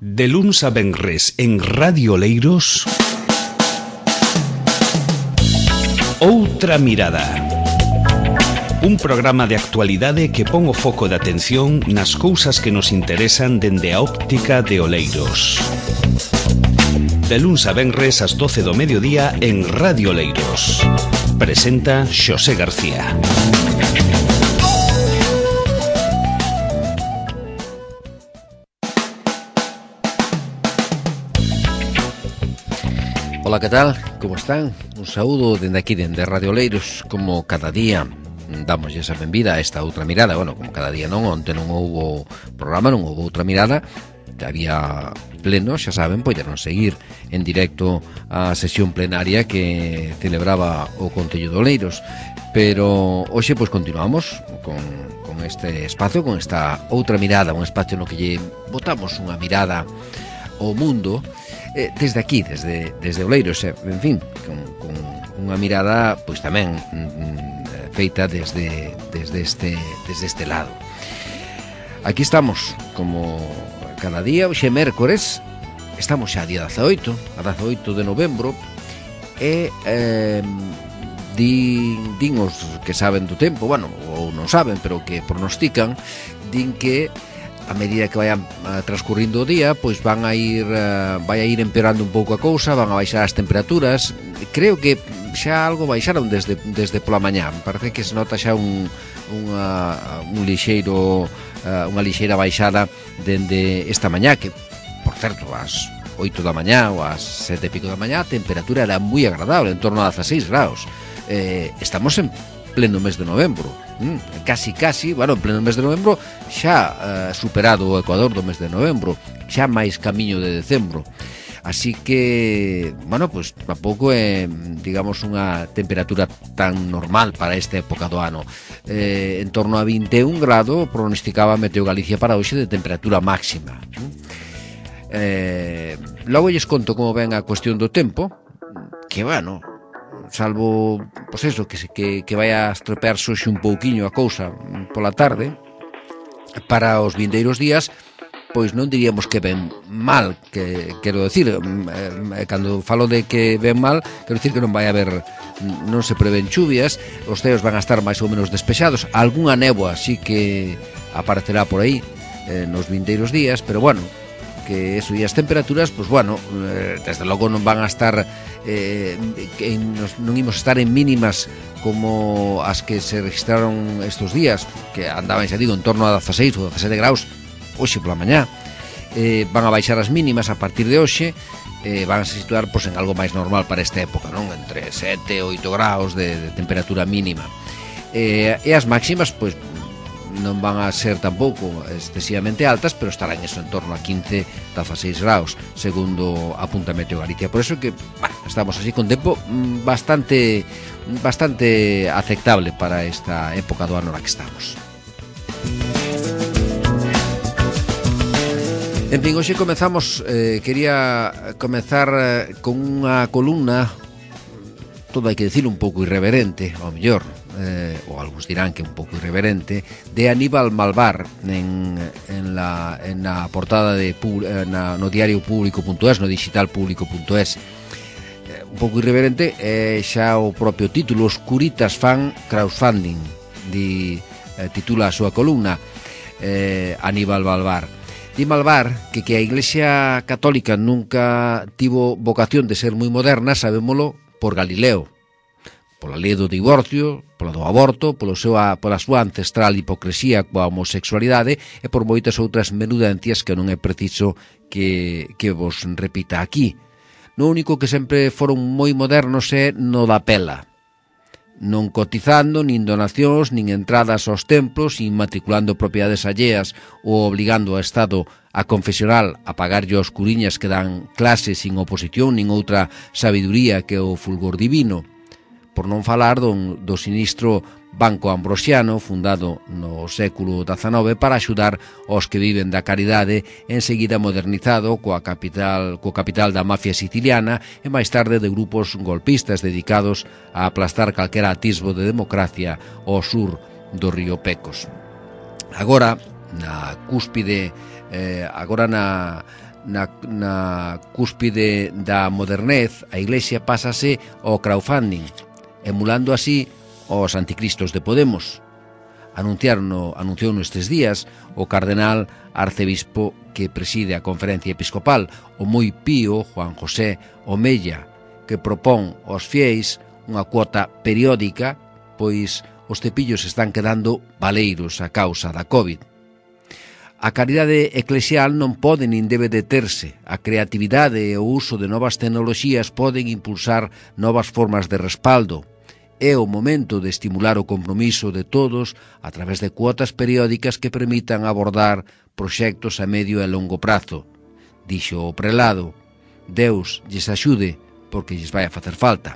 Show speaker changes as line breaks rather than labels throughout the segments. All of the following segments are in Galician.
De luns a venres en Radio Oleiros, Outra Mirada. Un programa de actualidade que pon o foco de atención nas cousas que nos interesan dende a óptica de Oleiros. De luns a venres ás 12 do mediodía en Radio Oleiros. Presenta Xosé García.
Ola, que tal? Como están? Un saúdo dende aquí, dende Radio Oleiros. Como cada día damos esa benvida a esta outra mirada. Bueno, como cada día non, onte non houbo programa, non houbo outra mirada. Había pleno, xa saben, poderon seguir en directo a sesión plenaria que celebraba o Concello de Oleiros. Pero hoxe pois continuamos con este espacio, con esta outra mirada, un espacio no que lle botamos unha mirada ao mundo desde aquí, desde Oleiros, en fin, con unha mirada pois tamén feita desde este lado. Aquí estamos, como cada día, hoxe mércores, estamos xa a día 18 de novembro, e din os que saben do tempo, bueno, ou non saben, pero que pronostican, din que a medida que vayan transcurrindo o día, pois vai a ir empeorando un pouco a cousa, van a baixar as temperaturas. Creo que xa algo baixaron desde pola mañá. Me parece que se nota xa unha lixeira baixada dende esta mañá, que, por certo, ás 8 da mañá ou ás 7 e pico da mañá a temperatura era moi agradable, en torno a 16 graus. Estamos en pleno mes de novembro, casi, bueno, en pleno mes de novembro, xa superado o ecuador do mes de novembro, xa máis camiño de decembro. Así que, bueno, pues tampouco é, digamos, unha temperatura tan normal para esta época do ano. En torno a 21 grados pronosticaba Meteo Galicia para hoxe de temperatura máxima. Logo lles conto como ven a cuestión do tempo, que, bueno, salvo, pois eso, que vai a estropearse hoxe un pouquiño a cousa pola tarde, para os vindeiros días, pois non diríamos que ven mal, que quero decir, cando falo de que ven mal, quero decir que non vai haber, non se prevén chuvias, os ceos van a estar máis ou menos despexados, algunha néboa sí que aparecerá por aí nos vindeiros días, pero bueno, que eso, e as temperaturas, pois bueno, desde logo non van a estar non imos estar en mínimas como as que se registraron estos días, que andaban, xa digo, en torno a 16 ou 17 graus hoxe pola mañá. Van a baixar as mínimas a partir de hoxe, van a se situar pois en algo máis normal para esta época, non? Entre 7 e 8 graus de temperatura mínima. E as máximas, pois, non van a ser tampouco excesivamente altas, pero estarán eso en torno a 15, 16 graus, segundo apunta Meteo Galicia. Por eso que, bueno, estamos así con tempo bastante aceptable para esta época do ano na que estamos. En fin, hoxe comezamos, quería comezar con unha columna, todo hai que decir un pouco irreverente, ao mellor, ou algúns dirán que un pouco irreverente, de Aníbal Malvar na portada no diario público.es, no digital público.es. Un pouco irreverente, xa o propio título, Os curitas fan crowdfunding, titula a súa columna Aníbal Malvar. Di Malvar que a Iglesia Católica nunca tivo vocación de ser moi moderna, sabémolo por Galileo, pola lei do divorcio, pola do aborto, pola súa ancestral hipocresía coa homosexualidade e por moitas outras menudencias que non é preciso que vos repita aquí. No único que sempre foron moi modernos é no da pela, non cotizando, nin donacións, nin entradas aos templos, nin matriculando propiedades alleas ou obligando ao Estado a confesional a pagarlle aos curiñas que dan clases sin oposición nin outra sabiduría que o fulgor divino. Por non falar do sinistro Banco Ambrosiano, fundado no século XIX para axudar aos que viven da caridade, enseguida modernizado coa capital da mafia siciliana e máis tarde de grupos golpistas dedicados a aplastar calquera atisbo de democracia ao sur do río Pecos. Agora, na cúspide, na cúspide da modernez, a Iglesia pásase ao crowdfunding, emulando así os anticristos de Podemos. Anunciou nestes días o cardenal arcebispo que preside a conferencia episcopal, o moi pío Juan José Omella, que propón aos fiéis unha cuota periódica, pois os cepillos están quedando baleiros a causa da COVID. A caridade eclesial non pode nin debe deterse. A creatividade e o uso de novas tecnoloxías poden impulsar novas formas de respaldo. É o momento de estimular o compromiso de todos a través de cuotas periódicas que permitan abordar proxectos a medio e longo prazo. Dixo o prelado: Deus lles axude, porque lles vai a facer falta.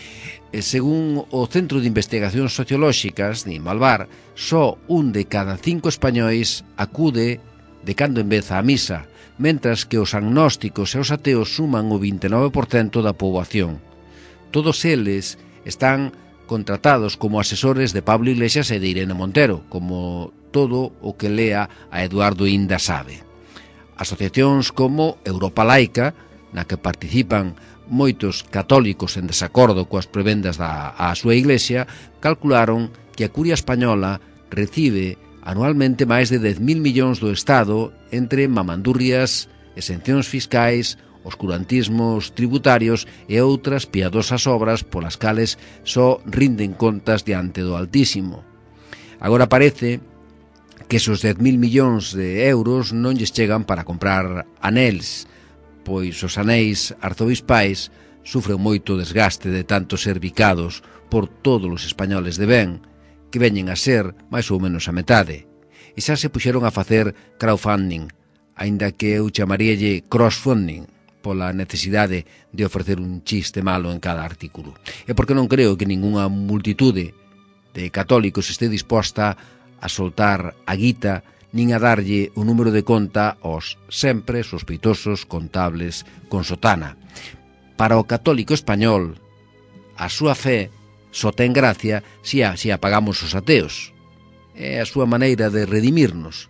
E según o Centro de Investigacións Sociolóxicas de Malvar, só 1 de cada 5 españois acude de cando en vez á misa, mentras que os agnósticos e os ateos suman o 29% da poboación. Todos eles están contratados como asesores de Pablo Iglesias e de Irene Montero, como todo o que lea a Eduardo Inda sabe. Asociacións como Europa Laica, na que participan moitos católicos en desacordo coas prebendas da súa Iglesia, calcularon que a Curia Española recibe anualmente máis de 10.000 millóns do Estado entre mamandurrias, exencións fiscais, oscurantismos tributarios e outras piadosas obras polas cales só rinden contas diante do Altísimo. Agora parece que esos 10.000 millóns de euros non lles chegan para comprar anéis, pois os anéis arzobispais sufren moito desgaste de tanto ser bicados por todos os españoles de ben, que veñen a ser máis ou menos a metade. E xa se puxeron a facer crowdfunding, aínda que eu chamaríalle crossfunding, pola necesidade de ofrecer un chiste malo en cada artículo. E porque non creo que ningunha multitude de católicos este disposta a soltar a guita nin a darlle o número de conta aos sempre sospeitosos contables con sotana. Para o católico español, a súa fe só ten gracia se a pagamos os ateos. É a súa maneira de redimirnos,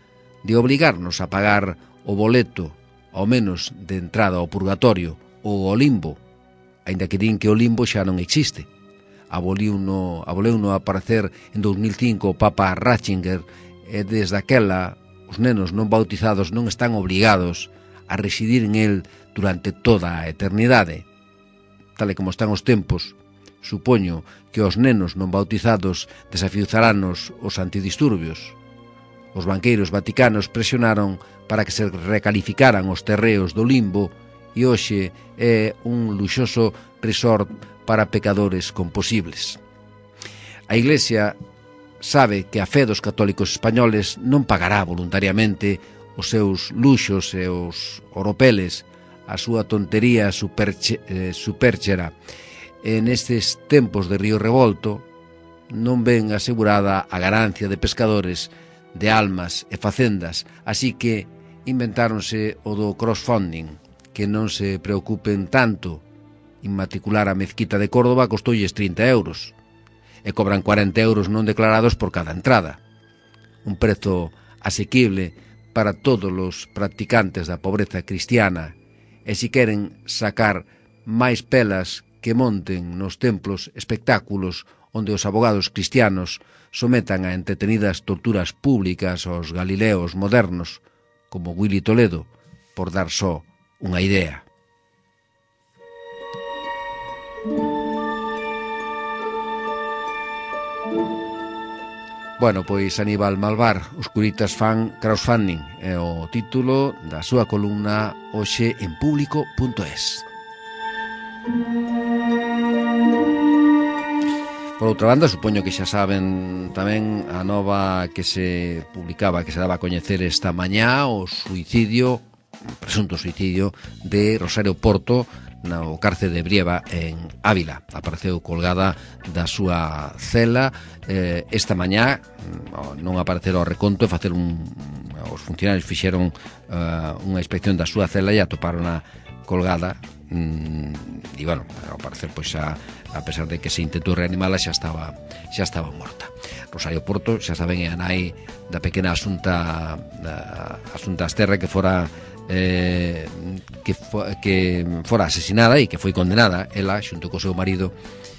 de obrigarnos a pagar o boleto ao menos de entrada ao purgatorio ou ao limbo, aínda que din que o limbo xa non existe. Aboleuno a aparecer en 2005 o Papa Ratzinger, e desde aquela os nenos non bautizados non están obrigados a residir en el durante toda a eternidade. Tal e como están os tempos, supoño que os nenos non bautizados desafiuzarános os antidisturbios. Os banqueiros vaticanos presionaron para que se recalificaran os terreos do limbo e hoxe é un luxoso resort para pecadores composibles. A Iglesia sabe que a fe dos católicos españoles non pagará voluntariamente os seus luxos e os oropeles, a súa tontería supérchera. En estes tempos de río revolto non ven asegurada a ganancia de pescadores, de almas e facendas, así que inventáronse o do crossfunding, que non se preocupen tanto. Inmatricular a mezquita de Córdoba costoulles 30 euros e cobran 40 euros non declarados por cada entrada. Un prezo asequible para todos os practicantes da pobreza cristiana, e si queren sacar máis pelas que monten nos templos espectáculos onde os abogados cristianos sometan a entretenidas torturas públicas aos galileos modernos, como Willy Toledo, por dar só unha idea. Bueno, pois Aníbal Malvar, os curitas fan crowdfunding, é o título da súa columna hoxe en público.es. Por outra banda, supoño que xa saben tamén a nova que se publicaba, que se daba a coñecer esta mañá, o suicidio, o presunto suicidio de Rosario Porto no cárcere de Brieva en Ávila. Apareceu colgada da súa cela esta mañá, non aparecer ao reconto e facer os funcionarios fixeron unha inspección da súa cela e atoparon-na colgada e, bueno, ao parecer, pois a pesar de que se intentou reanimala, xa estaba morta. Rosario Porto, xa saben, é a nai da pequena Asunta Asterra, que fora que fora asesinada e que foi condenada ela xunto co seu marido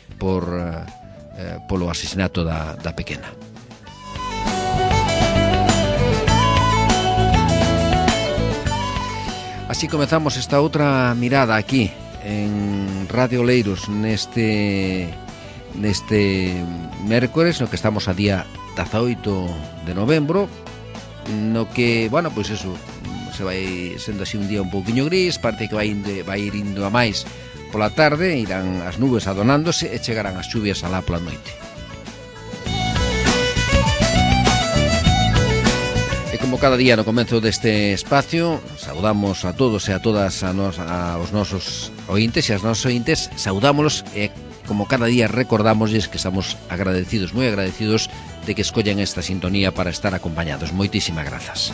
polo asesinato da pequena. Así comezamos esta outra mirada aquí en Radio Oleiros neste mércores, no que estamos a día 18 de novembro, no que, bueno, pois eso, se vai sendo así un día un pouquiño gris, parte que vai ir indo a máis pola tarde, irán as nubes adonándose e chegarán as chuvias alá pola noite. Como cada día no comezo deste espacio, saudamos a todos e a todas aos nosos ointes e as nosas ointes, saudámoslos e como cada día recordámosles que estamos agradecidos, moi agradecidos de que escollan esta sintonía para estar acompañados. Moitísimas grazas.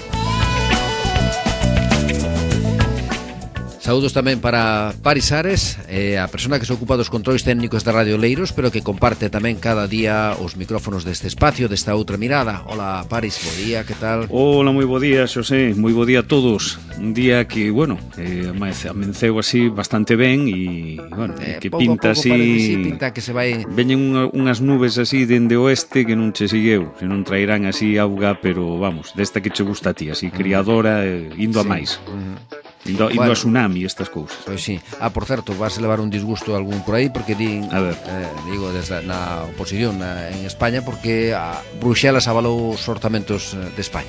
Saúdos tamén para Paris Ares, a persona que se ocupa dos controis técnicos da Radio Oleiros, pero que comparte tamén cada día os micrófonos deste espacio, desta outra mirada. Hola Paris, bo día, que tal?
Hola, moi bo día, Xosé, moi bo día a todos. Un día que, bueno, amenceu así bastante ben e, bueno, que pinta así...
Pinta que se vai...
Veñen unhas nubes así dende oeste que non che sigueu, se non traerán así auga, pero, vamos, desta que che gusta a ti, así criadora, indo a máis. Indo a tsunami, estas cousas.
Pois sí. Por certo, vas a levar un disgusto a algún por aí, porque digo, desde na oposición en España, porque Bruxelas avalou os orzamentos de España.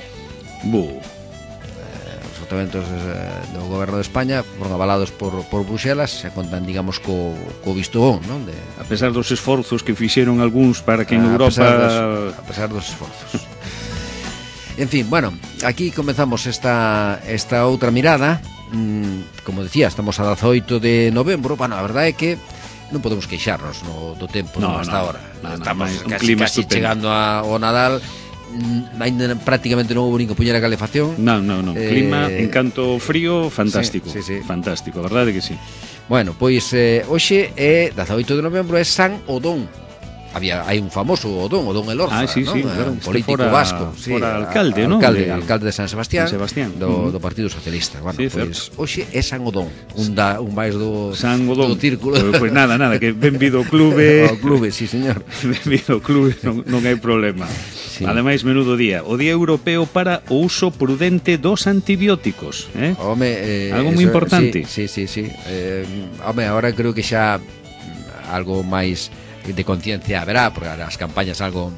Os orzamentos do goberno de España foron avalados por Bruxelas, se contan, digamos, co visto bon, non?
A pesar dos esforzos que fixeron algúns para que en Europa...
A pesar dos esforzos. En fin, bueno, aquí comezamos esta outra mirada. Como decía, estamos a 18 de novembro. Bueno, a verdade é que non podemos queixarnos do tempo hasta ahora. Estamos casi chegando ao Nadal. Ainda prácticamente non houve nin que puñer a calefacción.
Non. Clima, en canto frío, fantástico.
Sí.
Fantástico, a verdade que sí.
Bueno, pois hoxe é 18 de novembro, é San Odón. Hai un famoso Odón Elorza,
sí,
claro, un político vasco,
fora alcalde, non?
Alcalde de San Sebastián, do Partido Socialista. Bueno,
sí,
pois hoxe é San Odón, un máis do círculo.
Pois nada, que benvido ao clube.
Ao clube, sí, señor.
Benvido ao clube, non hai problema. Sí. Ademais, menudo día, o Día Europeo para o uso prudente dos antibióticos, algo moi importante.
Sí. Ahora creo que xa algo máis de conciencia haberá, porque as campañas algo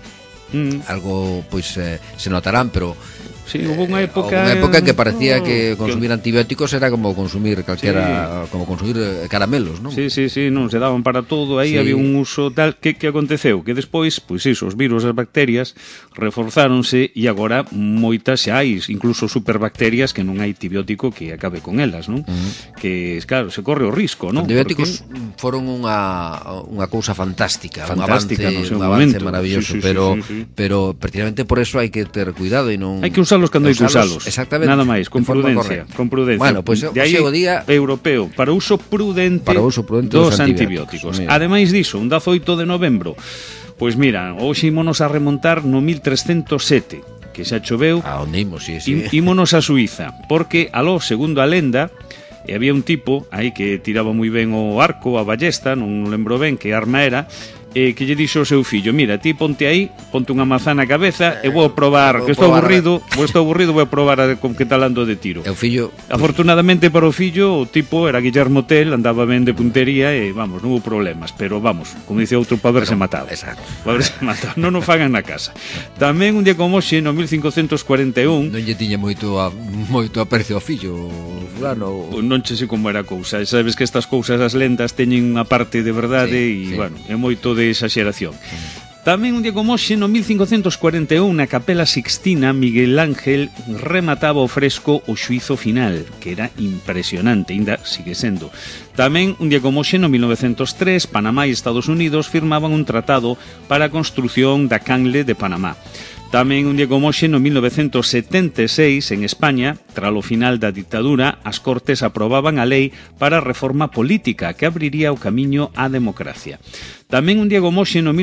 pois se notarán, pero
sí, hubo unha época
en que parecía que consumir antibióticos era como consumir como consumir caramelos, non?
Sí, non se daban para todo, aí había un uso tal que aconteceu, que despois, pois iso, os virus, as bacterias reforzáronse e agora moitas xa hai, incluso superbacterias que non hai antibiótico que acabe con elas, non? Que, claro, se corre o risco, non?
Os antibióticos foron unha cousa fantástica, un
avance
maravilloso, pero precisamente por eso hai que ter cuidado e non...
Hai que usarlos cando hai que usalos.
Exactamente.
Nada máis, con prudencia.
Bueno, pois
de aí
o día
europeo para uso prudente dos antibióticos. Ademais diso, un 18 de novembro, pois mira, hoxe ímonos a remontar no 1307, que xa choveu.
A onde imos, sí.
Ímonos a Suiza, porque aló, segundo a lenda, había un tipo aí que tiraba moi ben o arco, a ballesta, non lembro ben que arma era, que lle dixo ao seu fillo: mira, ti ponte aí, ponte unha mazá na cabeza e vou probar, que estou aburrido, vou probar con que tal ando de tiro.
E o fillo,
afortunadamente para o fillo, o tipo era Guillermo Tell, andaba ben de puntería e vamos, non hubo problemas, pero vamos, como dice outro, para haberse matado.
Exacto.
Para haberse matado, non o fagan na casa. Tamén un día como hoxe, no 1541,
non lle tiña moito aprecio ao fillo, fulano.
Non che sei como era a cousa. Sabes que estas cousas, as lendas, teñen unha parte de verdade e, bueno, é moito de exageración. Tamén un día como hoxe, no 1541, na Capela Sixtina, Miguel Ángel remataba o fresco O Xuizo Final, que era impresionante, ainda sigue sendo. Tamén un día como hoxe, no 1903, Panamá e Estados Unidos firmaban un tratado para a construción da canle de Panamá. Tamén un día como hoxe, no 1976, en España, tras o final da ditadura, as Cortes aprobaban a lei para a reforma política que abriría o camiño á democracia. Tamén un día como hoxe, no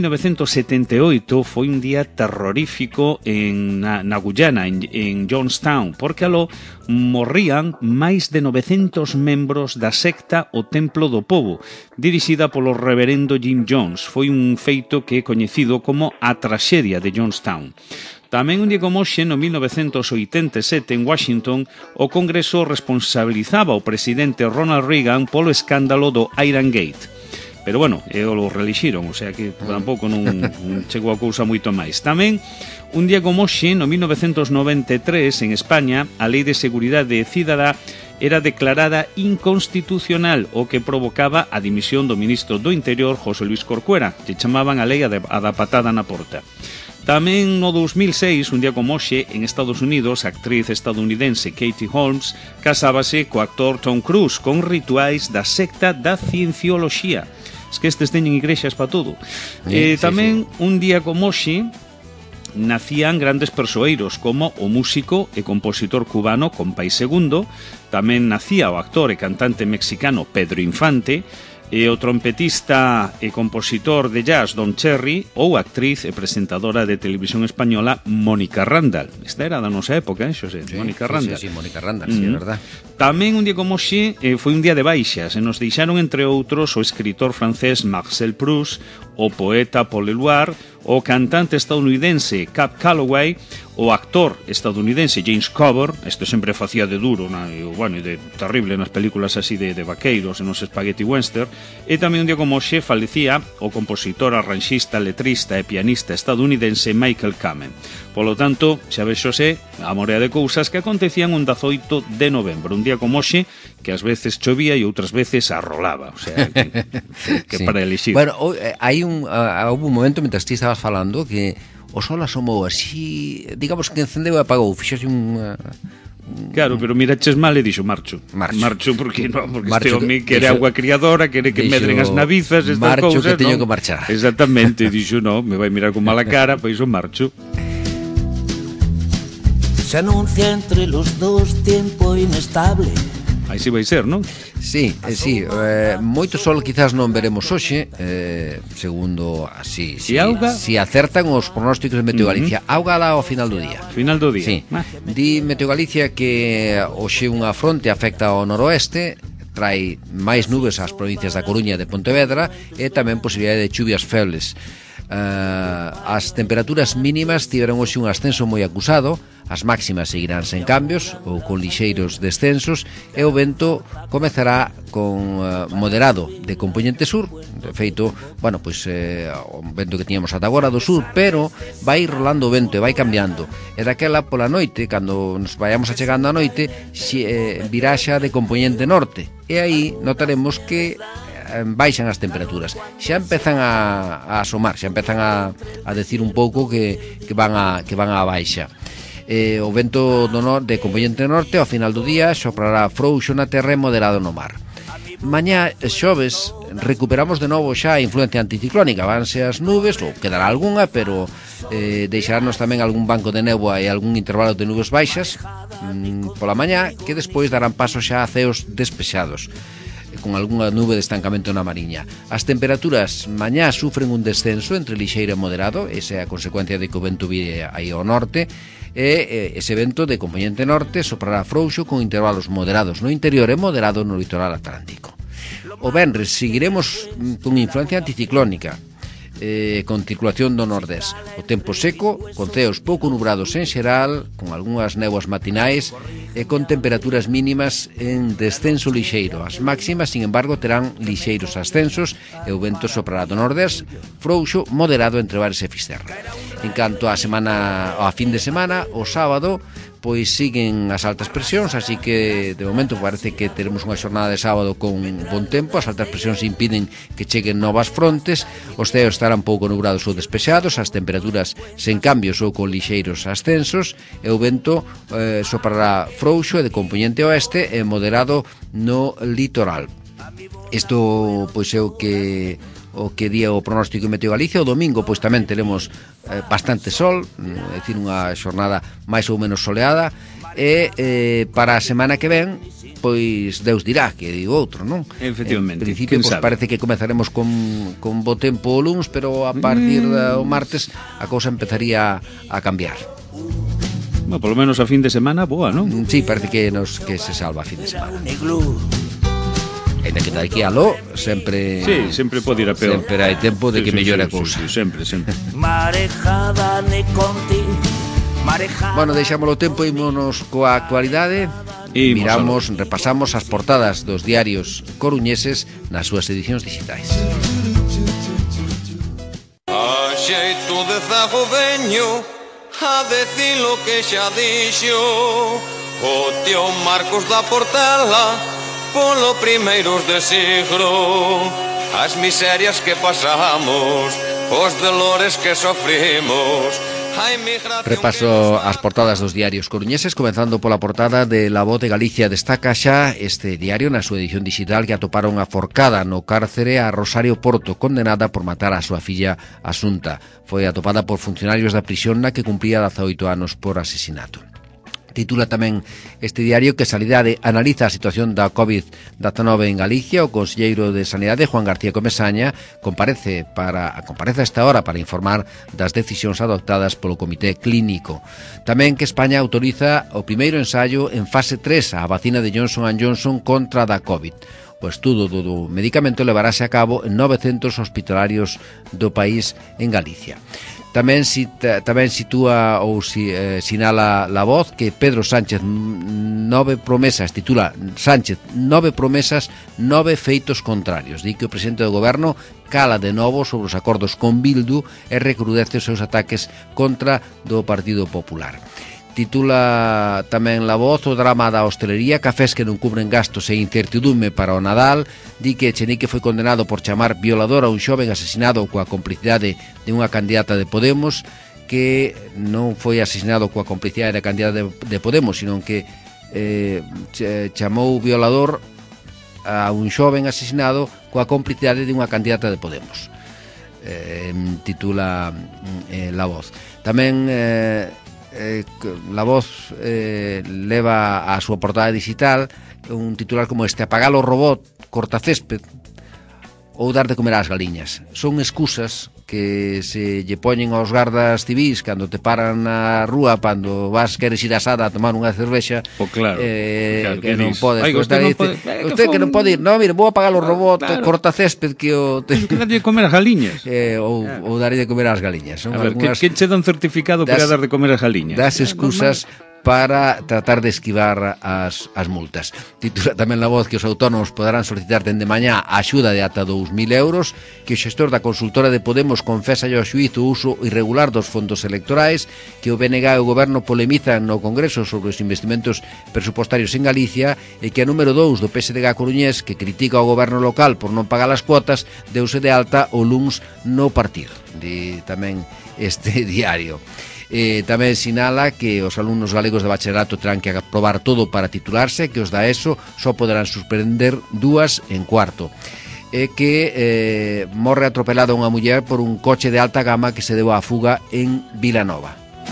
1978, foi un día terrorífico na Guyana, en Johnstown, porque aló morrían máis de 900 membros da secta O Templo do Pobo, dirixida polo reverendo Jim Jones. Foi un feito que é coñecido como a traxedia de Johnstown. Tamén un día como hoxe, no 1987, en Washington, o Congreso responsabilizaba o presidente Ronald Reagan polo escándalo do Iran Gate. Pero bueno, o relixiron, o sea que tampouco non chegou a cousa moito máis. Tamén, un día como hoxe, no 1993, en España, a Lei de Seguridade Cidadá era declarada inconstitucional, o que provocaba a dimisión do ministro do Interior, José Luis Corcuera, que chamaban a lei a da patada na porta. Tamén no 2006, un día como hoxe, en Estados Unidos, a actriz estadounidense Katie Holmes casábase co actor Tom Cruise con rituais da secta da Ciencioloxía. Es que estes teñen igrexas para todo. Tamén, un día como hoxe, nacían grandes persoeiros como o músico e compositor cubano Compay Segundo, tamén nacía o actor e cantante mexicano Pedro Infante, e o trompetista e compositor de jazz Don Cherry, ou a actriz e presentadora de televisión española Mónica Randall. Esta era da nosa época, Xosé, Mónica Randall.
Sí, Mónica Randall, sí, é verdad.
Tamén un día como hoxe foi un día de baixas, e nos deixaron entre outros o escritor francés Marcel Proust, o poeta Paul Eluard, o cantante estadounidense Cab Calloway, o actor estadounidense James Coburn, este sempre facía de duro, e de terrible nas películas así de vaqueiros e nos spaghetti western, e tamén un día como hoxe falecía o compositor, arranxista, letrista e pianista estadounidense Michael Kamen. Polo tanto, xa ves, Xosé, a morea de cousas que acontecían un 18 de novembro, un día como hoxe, que ás veces chovía e outras veces arrolaba, o sea, que sí. Para elixir.
Bueno, hai houve un momento, mentras ti estabas falando, que o sol asomou así, digamos que encendeu e apagou, fixose un...
Claro, pero miraches mal e dixo marcho porque este home quere agua criadora, quere que medren as navizas, estas cousas,
que teño que marchar.
Exactamente, dixo, no, me vai mirar con mala cara, pois o marcho.
Se anuncia entre los dos tiempo inestable.
Aí si vai ser, non?
Sí, moito sol quizás non veremos hoxe, segundo así, si acertan os pronósticos de Meteo Galicia. Auga lá ao final do día.
Final do día.
Sí. Di Meteo Galicia que hoxe unha fronte afecta ao noroeste, trae máis nubes ás provincias da Coruña e de Pontevedra e tamén posibilidade de chuvias febles. As temperaturas mínimas tiveron hoxe un ascenso moi acusado, as máximas seguirán sen cambios ou con lixeiros descensos e o vento comezará con moderado de compoñente sur. De feito, o vento que tiñamos ata agora do sur, pero vai rolando o vento e vai cambiando, e daquela pola noite, cando nos vayamos achegando a noite, virá xa de compoñente norte, e aí notaremos que baixan as temperaturas, xa empezan a asomar, xa empezan a decir un pouco que van a baixa. O vento de compoñente norte ao final do día soprará frouxo na terra e moderado no mar. Mañá, xoves, recuperamos de novo xa a influencia anticiclónica, vanse as nubes, ou quedará algunha, pero deixarnos tamén algún banco de néboa e algún intervalo de nubes baixas pola mañá, que despois darán paso xa a ceos despexados, con algunha nube de estancamento na mariña. As temperaturas mañá sufren un descenso entre lixeiro e moderado, esa é a consecuencia de que o vento vire aí ao norte, e ese vento de compoñente norte soprará frouxo con intervalos moderados no interior e moderado no litoral atlántico. O venres seguiremos con influencia anticiclónica, con circulación do nordés. O tempo seco, con ceos pouco nubrados en xeral, con algunhas néboas matinais e con temperaturas mínimas en descenso lixeiro. As máximas, sin embargo, terán lixeiros ascensos e o vento soprará do nordés, frouxo, moderado entre Bares e Fisterra. En canto á fin de semana, o sábado, pois siguen as altas presións, así que de momento parece que teremos unha xornada de sábado con bon tempo. As altas presións impiden que cheguen novas frontes, os ceos estarán pouco nubrados ou despexados, as temperaturas sen cambios ou con lixeiros ascensos, e o vento soprará frouxo e de compoñente oeste e moderado no litoral. Isto pois é o que día o pronóstico de Meteo Galicia. O domingo pois tamén teremos bastante sol, é dicir, unha xornada máis ou menos soleada, e para a semana que ven pois Deus dirá, que digo outro, non?
Efectivamente.
En principio, pois parece que comezaremos con bo tempo o luns, pero a partir do martes a cousa empezaría a cambiar.
Bueno, por lo menos a fin de semana, boa, non?
Sí, parece que se salva a fin de semana. Ainda que daqui a lo sempre...
Sí, sempre pode ir a peor.
Sempre hai tempo de que mellore a cousa.
Sí, sempre.
Bueno, deixámoslo o tempo e ímonos coa actualidade. Miramos, repasamos as portadas dos diarios coruñeses nas súas edicións digitais.
A xeito de zago veño a decir lo que xa dixo o tío Marcos da Portela polo primeiros de siglo, as miserias que pasamos, os dolores que sofrimos.
Repaso as portadas dos diarios coruñeses, comenzando pola portada de La Voz de Galicia. Destaca xa este diario na súa edición digital que atoparon aforcada no cárcere a Rosario Porto, condenada por matar a súa filla Asunta. Foi atopada por funcionarios da prisión na que cumpría 18 anos por asesinato. Titula tamén este diario que Sanidade analiza a situación da COVID-19 en Galicia. O conselleiro de Sanidade, Juan García Comesaña, comparece a esta hora para informar das decisións adoptadas polo Comité Clínico. Tamén que España autoriza o primeiro ensaio en fase 3 a vacina de Johnson & Johnson contra da COVID. O estudo do medicamento levarase a cabo en 9 centros hospitalarios do país en Galicia. Tamén sitúa ou sinala La Voz que Pedro Sánchez 9 promesas, titula Sánchez 9 promesas, 9 feitos contrarios. Di que o presidente do goberno cala de novo sobre os acordos con Bildu e recrudece os seus ataques contra do Partido Popular. Titula tamén La Voz o drama da hostelería, cafés que non cubren gastos e incertidume para o Nadal. Di que Echenique foi condenado por chamar violador a un xoven asesinado coa complicidade de unha candidata de Podemos, que non foi asesinado coa complicidade da candidata de Podemos, sino que chamou violador a un xoven asesinado coa complicidade de unha candidata de Podemos. Titula La Voz. Tamén La Voz leva a súa portada digital un titular como este: apagar o robot corta césped ou dar de comer ás galiñas. Son excusas que se lle poñen aos gardas civis cando te paran na rúa, cando queres ir asada a tomar unha cervexa.
Claro,
que non pode. Usted que non pode ir. No, mire, vou apagar o robot corta césped que o...
Que darlle de comer ás galiñas.
Ou darlle de comer ás galiñas.
A ver, que che dan certificado para dar de comer ás galiñas?
Das excusas para tratar de esquivar as multas. Titula tamén La Voz que os autónomos poderán solicitar dende mañá a axuda de ata 2.000 euros, que o xestor da consultora de Podemos confesa ao xuíz o uso irregular dos fondos electorais, que o BNG e o goberno polemizan no Congreso sobre os investimentos presupostarios en Galicia, e que a número 2 do PSDG coruñés, que critica o goberno local por non pagar as cuotas, deuse de alta o luns no partido. Di tamén este diario. Tamén sinala que os alumnos galegos de bacharelato terán que aprobar todo para titularse, que os da ESO só poderán suspender 2 en cuarto. Que morre atropelada unha muller por un coche de alta gama que se deu á fuga en Vilanova.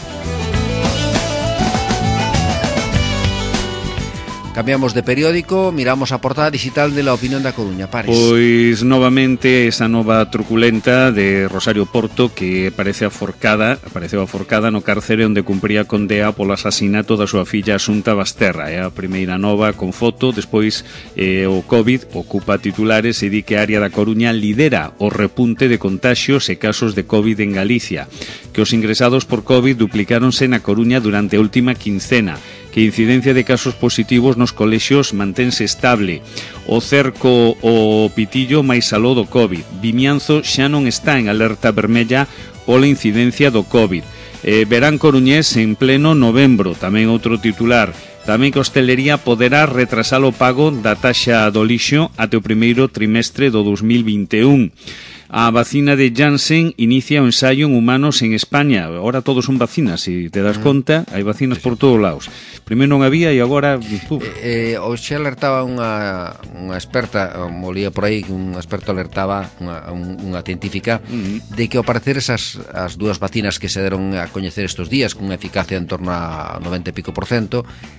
Cambiamos de periódico, miramos a portada digital de La Opinión da Coruña. Pares.
Pois novamente esa nova truculenta de Rosario Porto, que apareceu aforcada no cárcere onde cumpría condea polo asasinato da súa filla Asunta Basterra. É a primeira nova con foto. Despois o COVID ocupa titulares e di que a área da Coruña lidera o repunte de contaxios e casos de COVID en Galicia, que os ingresados por COVID duplicáronse na Coruña durante a última quincena, que a incidencia de casos positivos nos colexios mantense estable. O cerco o Pitillo máis aló do COVID. Vimianzo xa non está en alerta vermella pola incidencia do COVID. Verán coruñés en pleno novembro, tamén outro titular. Tamén que a hostelería poderá retrasar o pago da taxa do lixo até o primeiro trimestre do 2021. A vacina de Janssen inicia o ensaio en humanos en España. Ahora todos son vacinas, se te das conta, hai vacinas por todos lados. Primeiro non había e agora...
Hoxe alertaba unha experta, molía por aí, que un experto alertaba, unha científica, de que ao parecer as 2 vacinas que se deron a coñecer estes días, con unha eficacia en torno a 90 e pico %,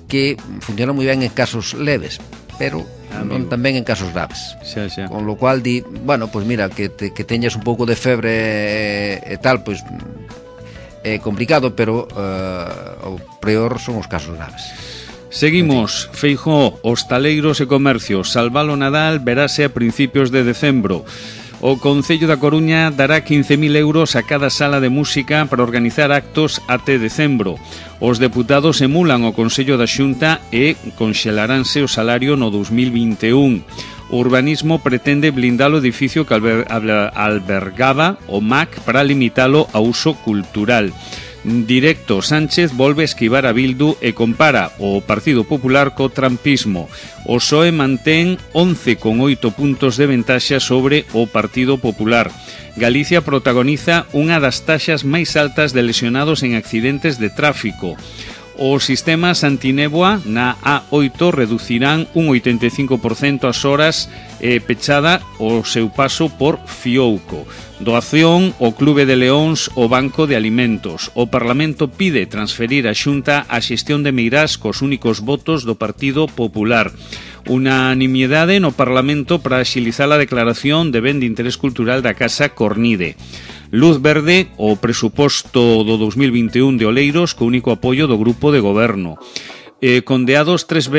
que funciona moi ben en casos leves, pero non tamén en casos graves. Con lo cual di, bueno, pois mira, que teñas un pouco de febre e tal, pois é complicado, pero o peor son os casos graves.
Seguimos. Feijóo, hostaleiros e comercios. Salvalo Nadal verase a principios de decembro. O Concello da Coruña dará 15.000 euros a cada sala de música para organizar actos até decembro. Os deputados emulan o Consello da Xunta e conxelaranse o salario no 2021. O urbanismo pretende blindar o edificio que albergaba o MAC para limitalo a uso cultural. Directo, Sánchez volve a esquivar a Bildu e compara o Partido Popular co trampismo. O PSOE mantén 11,8 puntos de ventaxa sobre o Partido Popular. Galicia protagoniza unha das taxas máis altas de lesionados en accidentes de tráfico. Os sistemas antinéboa na A8 reducirán un 85% as horas pechada o seu paso por Fiouco. Doación ao Clube de Leóns o Banco de Alimentos. O Parlamento pide transferir a Xunta a xestión de Meirás cos únicos votos do Partido Popular. Unanimidade no Parlamento para axilizar a declaración de ben de interés cultural da Casa Cornide. Luz verde o presuposto do 2021 de Oleiros co único apoio do grupo de goberno. Condeados tras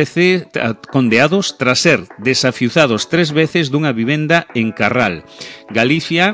ser desafiuzados 3 veces dunha vivenda en Carral. Galicia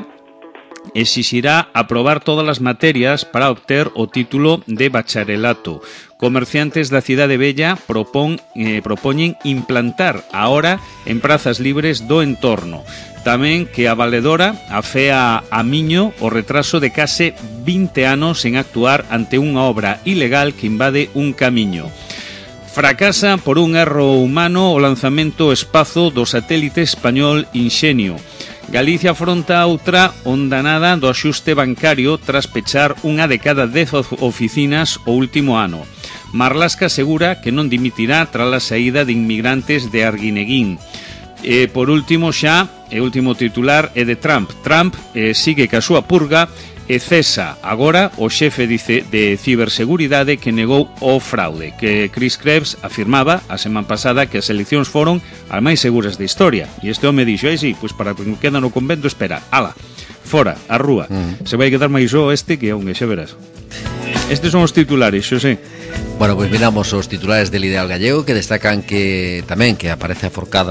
exixirá aprobar todas as materias para obter o título de bacharelato. Comerciantes da Cidade Bella propoñen implantar ahora en prazas libres do entorno. Tamén que a valedora afea a Miño o retraso de case 20 anos en actuar ante unha obra ilegal que invade un camiño. Fracasa por un erro humano o lanzamento espazo do satélite español Inxenio. Galicia afronta outra ondanada do axuste bancario tras pechar unha de cada 10 oficinas o último ano. Marlaska asegura que non dimitirá tras a saída de inmigrantes de Arguineguín. E por último xa, o último titular é de Trump. Trump sigue ca súa purga e cesa agora o xefe de ciberseguridade que negou o fraude, que Chris Krebs afirmaba a semana pasada que as eleccións foron as máis seguras da historia. E este home dixo, pois para que queda no convento, espera, ala, fora, a rúa. Se vai quedar máis este que aún, xa verás. Estes son os titulares, Xosé.
Bueno, pois miramos os titulares del Ideal Gallego que destacan que tamén que aparece aforcada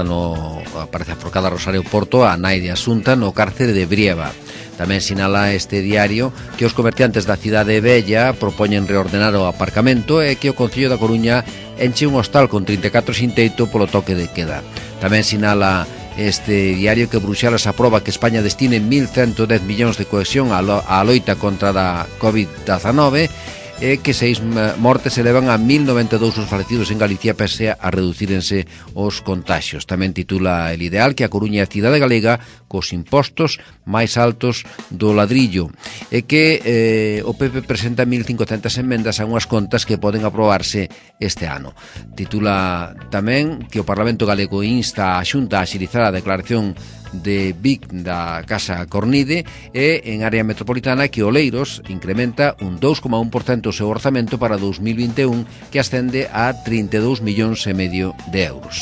Rosario Porto, a nai de Asunta, no cárcere de Brieva. Tamén sinala este diario que os comerciantes da Cidade Bella propoñen reordenar o aparcamento e que o Concello da Coruña enche un hostal con 34 sin teito polo toque de queda. Tamén sinala este diario que Bruxelas aproba que España destine 1.110 millóns de cohesión á loita contra da COVID-19 e que 6 mortes se elevan a 1.092 os falecidos en Galicia pese a reducírense os contaxios. Tamén titula El Ideal que a Coruña é a cidade galega cos impostos máis altos do ladrillo e que o PP presenta 1.500 enmendas a unhas contas que poden aprobarse este ano. Titula tamén que o Parlamento galego insta a Xunta a axilizar a declaración de Vic da Casa Cornide e en área metropolitana que Oleiros incrementa un 2,1% o seu orzamento para 2021 que ascende a 32,5 millóns de euros.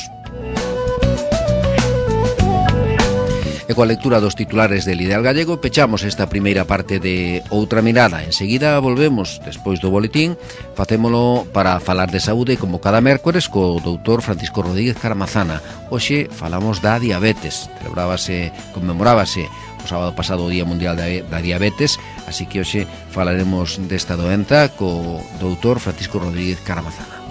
E coa lectura dos titulares del Ideal Gallego pechamos esta primeira parte de Outra Mirada. Enseguida volvemos, despois do boletín, facémolo para falar de saúde como cada mércores co doutor Francisco Rodríguez Caramazana. Hoxe falamos da diabetes, conmemorábase o sábado pasado o Día Mundial da Diabetes, así que hoxe falaremos desta doenza co doutor Francisco Rodríguez Caramazana.